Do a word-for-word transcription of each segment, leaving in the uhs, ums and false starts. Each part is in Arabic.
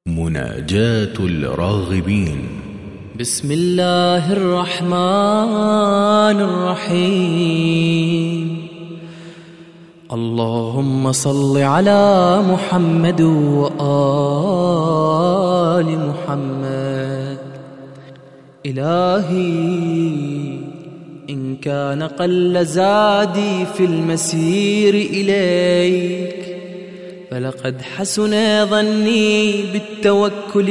مناجاة الراغبين. بسم الله الرحمن الرحيم. اللهم صل على محمد وآل محمد. إلهي إن كان قل زادي في المسير إليك فلقد حسن ظني بالتوكل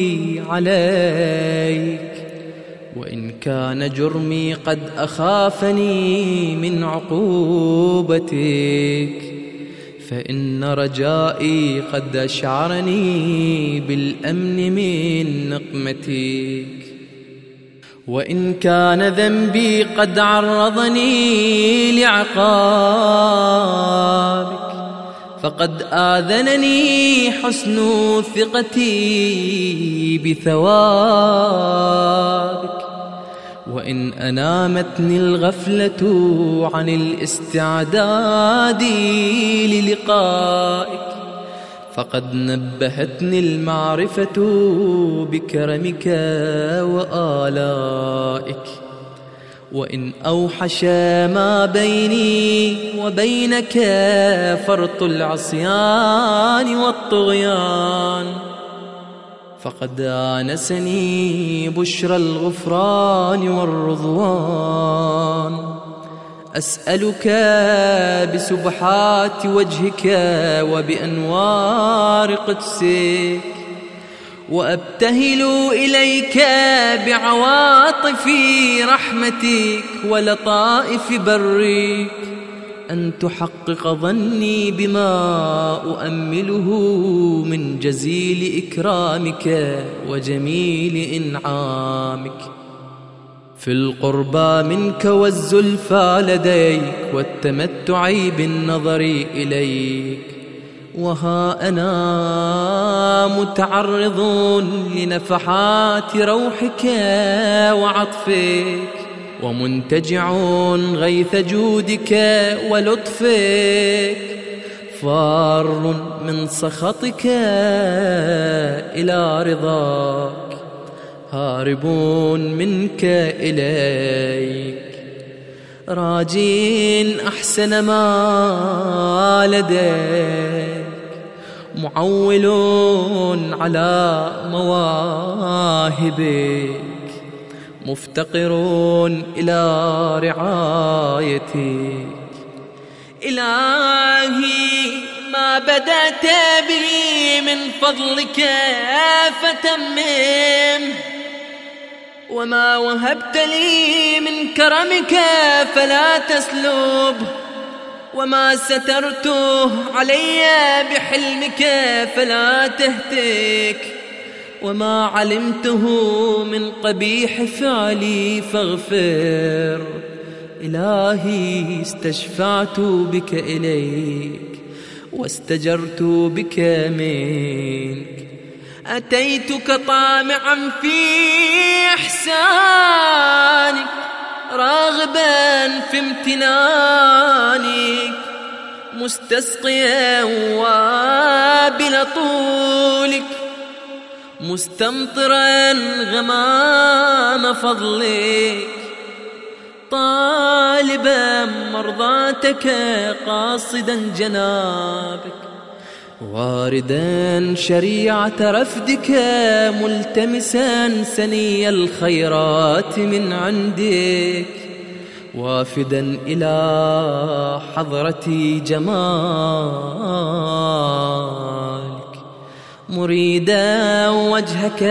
عليك، وإن كان جرمي قد أخافني من عقوبتك فإن رجائي قد أشعرني بالأمن من نقمتك، وإن كان ذنبي قد عرضني لعقابك فقد آذنني حسن ثقتي بثوابك، وإن أنامتني الغفلة عن الاستعداد للقائك فقد نبهتني المعرفة بكرمك وآلائك، وإن أوحش ما بيني وبينك فرط العصيان والطغيان فقد آنسني بشرى الغفران والرضوان. أسألك بسبحات وجهك وبأنوار قدسك، وأبتهل إليك بعواطف رحمتك ولطائف برك أن تحقق ظني بما أؤمله من جزيل إكرامك وجميل إنعامك في القربى منك والزلفى لديك والتمتع بالنظر إليك. وها أنا متعرض لنفحات روحك وعطفك ومنتجع غيث جودك ولطفك، فار من سخطك إلى رضاك، هارب منك إليك، راجين أحسن ما لديك، معول على مواهبك، مفتقر إلى رعايتك. إلهي ما بدأت بي من فضلك فتمم، وما وهبت لي من كرمك فلا تسلب، وما سترته علي بحلمك فلا تهتك، وما علمته من قبيح فعلي فاغفر. إلهي استشفعت بك إليك واستجرت بك منك، أتيتك طامعا في إحسانك راغبا في امتنانك، مستسقيا وابل طولك، مستمطرا غمام فضلك، طالبا مرضاتك قاصدا جنابك، واردا شريعة رفدك ملتمسا سني الخيرات من عندك، وافدا إلى حضرة جمالك، مريدا وجهك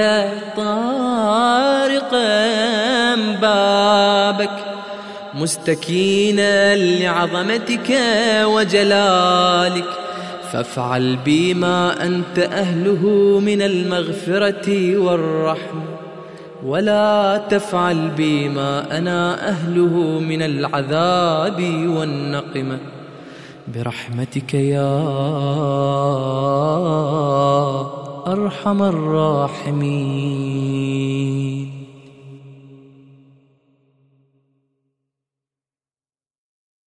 طارقا بابك، مستكينا لعظمتك وجلالك، فافعل بي ما أنت أهله من المغفرة والرحمة، ولا تفعل بي ما أنا أهله من العذاب والنقمة، برحمتك يا أرحم الراحمين.